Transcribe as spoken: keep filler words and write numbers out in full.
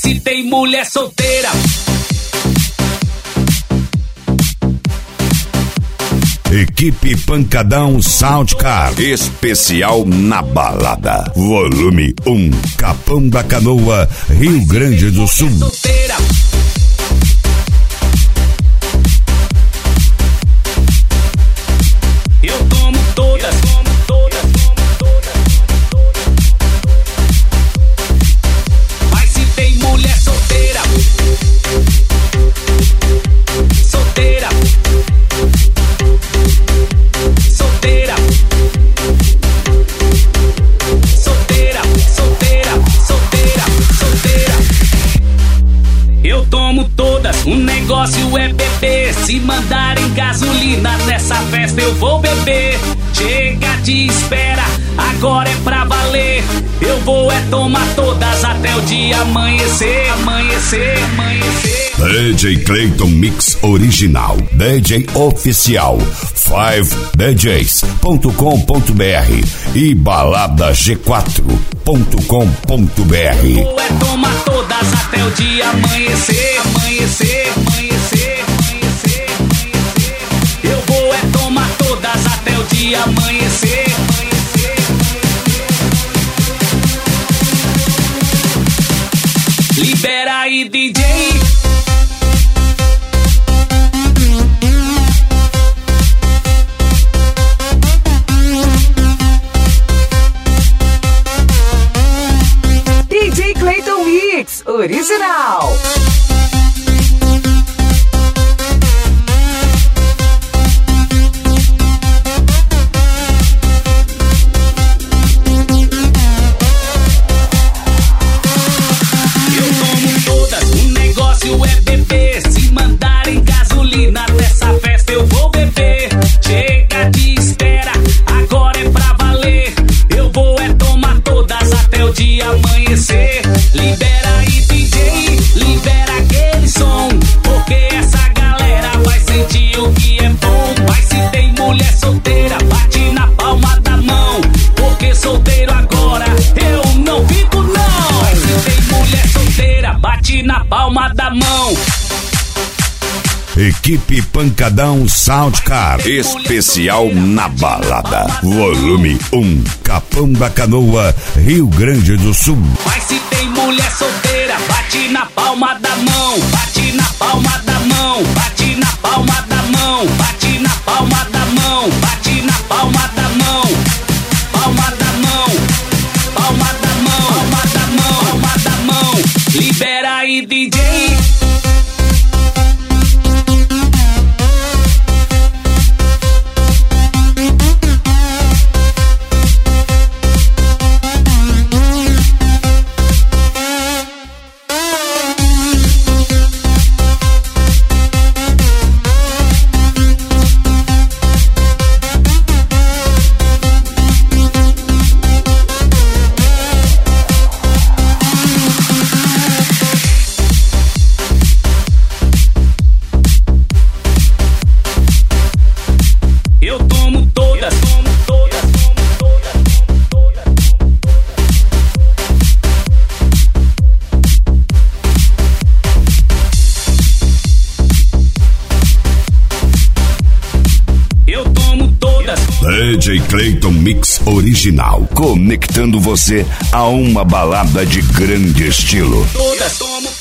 se tem mulher solteira. Equipe Pancadão Soundcar, especial na balada. Volume um, Capão da Canoa, Rio Grande do Sul. Eu tomo todas, tomo todas, tomo todas, todas. Mas se tem mulher solteira, solteira, solteira, solteira, solteira, solteira, solteira. Eu tomo todas, o negócio é beber. Se mandarem gasolina nessa festa eu vou beber. Chega de espera, agora é pra valer. Eu vou é tomar todas até o dia amanhecer, amanhecer, amanhecer. D J Clayton Mix Original, D J Oficial, five d js ponto com ponto b r e balada g quatro ponto com ponto b r. Eu vou é tomar todas até o dia amanhecer, amanhecer, amanhecer, amanhecer, amanhecer. Eu vou é tomar todas até o dia amanhecer, amanhecer, amanhecer. Libera aí, D J. D J Clayton Mix Original. É beber, se mandarem gasolina nessa festa eu vou beber. Chega de espera, agora é pra valer. Eu vou é tomar todas até o dia amanhecer. Libera aí, D J, libera aquele som, porque essa galera vai sentir o que é bom. Mas se tem mulher solteira, bate na palma da mão, porque solteiro agora eu não fico não. Mas se tem mulher solteira, bate na palma da mão. Equipe Pancadão Soundcar, especial na balada. Volume um, Capão da Canoa, Rio Grande do Sul. Mas se tem mulher solteira, bate na palma da mão, bate na palma da mão, bate na palma da mão, bate na palma da mão, bate na palma da mão, palma da mão, palma da mão, palma da mão, palma da mão. Libera aí, D J. D J Clayton Mix Original, conectando você a uma balada de grande estilo. Todas, tomo